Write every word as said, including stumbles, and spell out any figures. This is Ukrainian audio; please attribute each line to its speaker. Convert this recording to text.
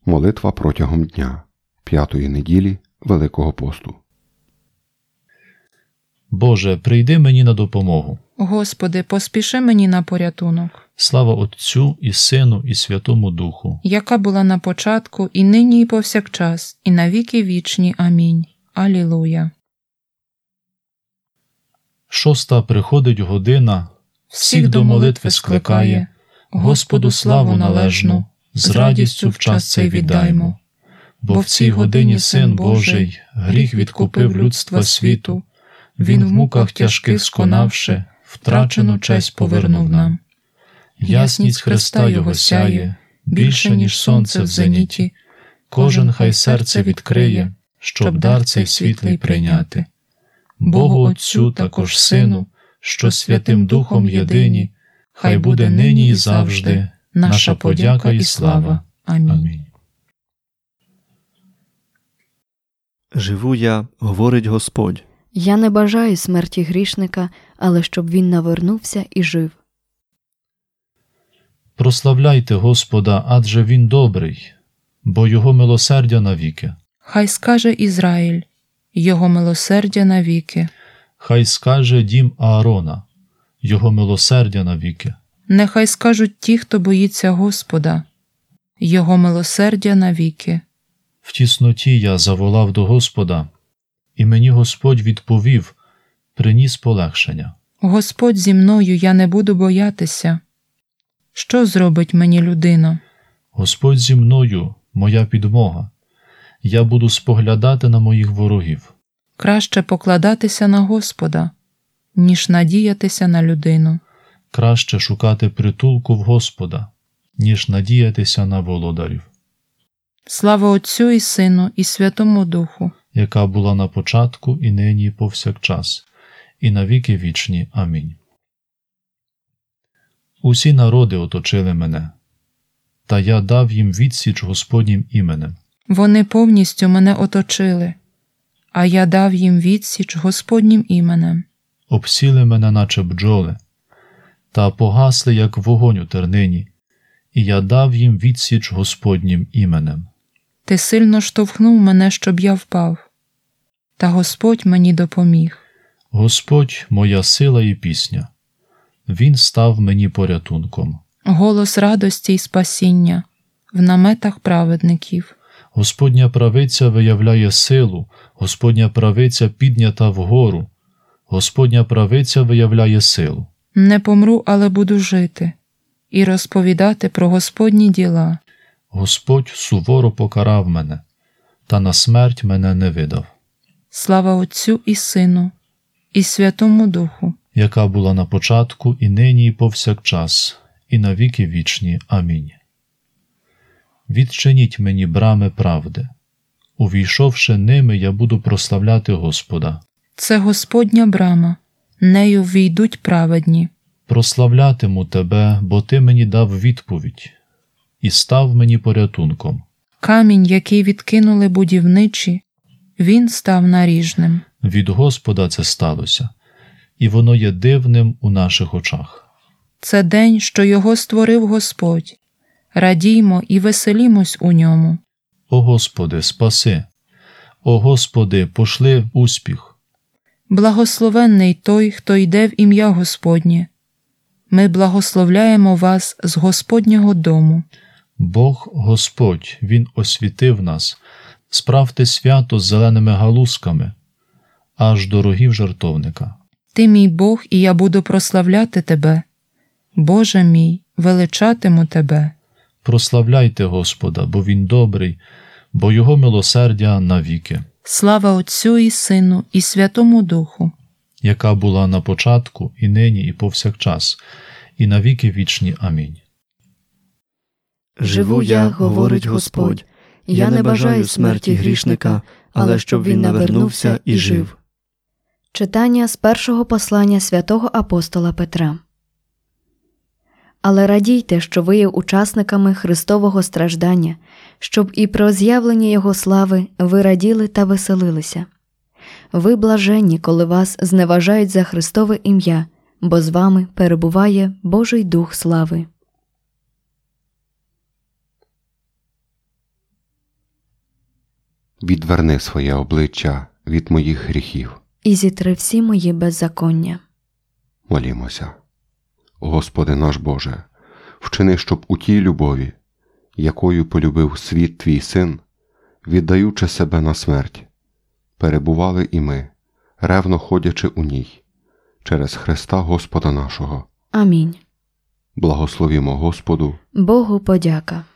Speaker 1: Молитва протягом дня, п'ятої неділі Великого посту.
Speaker 2: Боже, прийди мені на допомогу.
Speaker 3: Господи, поспіши мені на порятунок.
Speaker 2: Слава Отцю і Сину і Святому Духу.
Speaker 3: Яка була на початку, і нині, і повсякчас, і на віки вічні. Амінь. Алілуя.
Speaker 2: Шоста приходить година, всіх до молитви скликає, Господу славу належну, з радістю в час цей віддаймо. Бо в цій годині Син Божий гріх відкупив людства світу, Він в муках тяжких сконавши, втрачену честь повернув нам. Ясність Христа Його сяє, більше, ніж сонце в зеніті, кожен хай серце відкриє, щоб дар цей світлий прийняти. Богу Отцю, також Сину, що Святим Духом єдині, хай буде нині і завжди наша подяка і слава. Амінь.
Speaker 4: Живу я, говорить Господь.
Speaker 5: Я не бажаю смерті грішника, але щоб він навернувся і жив.
Speaker 2: Прославляйте Господа, адже Він добрий, бо Його милосердя навіки.
Speaker 3: Хай скаже Ізраїль, Його милосердя навіки.
Speaker 2: Хай скаже дім Аарона, Його милосердя навіки.
Speaker 3: Нехай скажуть ті, хто боїться Господа, Його милосердя навіки.
Speaker 2: В тісноті я заволав до Господа, і мені Господь відповів, приніс полегшення.
Speaker 3: Господь зі мною, я не буду боятися. Що зробить мені людина?
Speaker 2: Господь зі мною, моя підмога. Я буду споглядати на моїх ворогів.
Speaker 3: Краще покладатися на Господа, ніж надіятися на людину.
Speaker 2: Краще шукати притулку в Господа, ніж надіятися на володарів.
Speaker 3: Слава Отцю і Сину і Святому Духу,
Speaker 2: яка була на початку, і нині, і повсякчас, і на віки вічні. Амінь. Усі народи оточили мене, та я дав їм відсіч Господнім іменем.
Speaker 3: Вони повністю мене оточили, а я дав їм відсіч Господнім іменем.
Speaker 2: Обсіли мене, наче бджоли, та погасли, як вогонь у тернині, і я дав їм відсіч Господнім іменем.
Speaker 3: Ти сильно штовхнув мене, щоб я впав, та Господь мені допоміг.
Speaker 2: Господь – моя сила і пісня. Він став мені порятунком.
Speaker 3: Голос радості й спасіння в наметах праведників.
Speaker 2: Господня правиця виявляє силу, Господня правиця піднята вгору, Господня правиця виявляє силу.
Speaker 3: Не помру, але буду жити і розповідати про Господні діла.
Speaker 2: Господь суворо покарав мене, та на смерть мене не видав.
Speaker 3: Слава Отцю і Сину і Святому Духу,
Speaker 2: яка була на початку, і нині, і повсякчас, і на віки вічні. Амінь. Відчиніть мені брами правди. Увійшовши ними, я буду прославляти Господа.
Speaker 3: Це Господня брама, нею ввійдуть праведні.
Speaker 2: Прославлятиму Тебе, бо Ти мені дав відповідь і став мені порятунком.
Speaker 3: Камінь, який відкинули будівничі, він став наріжним.
Speaker 2: Від Господа це сталося, і воно є дивним у наших очах.
Speaker 3: Це день, що його створив Господь. Радіймо і веселімось у ньому.
Speaker 2: О Господи, спаси! О Господи, пошли успіх!
Speaker 3: Благословенний той, хто йде в ім'я Господнє. Ми благословляємо вас з Господнього дому.
Speaker 2: Бог Господь, Він освітив нас. Справте свято з зеленими галузками, аж до рогів жертовника.
Speaker 3: Ти мій Бог, і я буду прославляти Тебе. Боже мій, величатиму Тебе.
Speaker 2: Прославляйте Господа, бо Він добрий, бо Його милосердя навіки.
Speaker 3: Слава Отцю і Сину і Святому Духу,
Speaker 2: яка була на початку, і нині, і повсякчас, і на віки вічні. Амінь.
Speaker 4: Живу я, говорить Господь, я не бажаю смерті грішника, але щоб він навернувся і жив.
Speaker 5: Читання з першого послання святого апостола Петра. Але радійте, що ви є учасниками Христового страждання, щоб і про з'явлення Його слави ви раділи та веселилися. Ви блаженні, коли вас зневажають за Христове ім'я, бо з вами перебуває Божий Дух слави.
Speaker 1: Відверни своє обличчя від моїх гріхів.
Speaker 5: І зітри всі мої беззаконня.
Speaker 1: Молімося. Господи наш Боже, вчини, щоб у тій любові, якою полюбив світ Твій Син, віддаючи себе на смерть, перебували і ми, ревно ходячи у ній, через Христа Господа нашого.
Speaker 5: Амінь.
Speaker 1: Благословімо Господу.
Speaker 5: Богу подяка.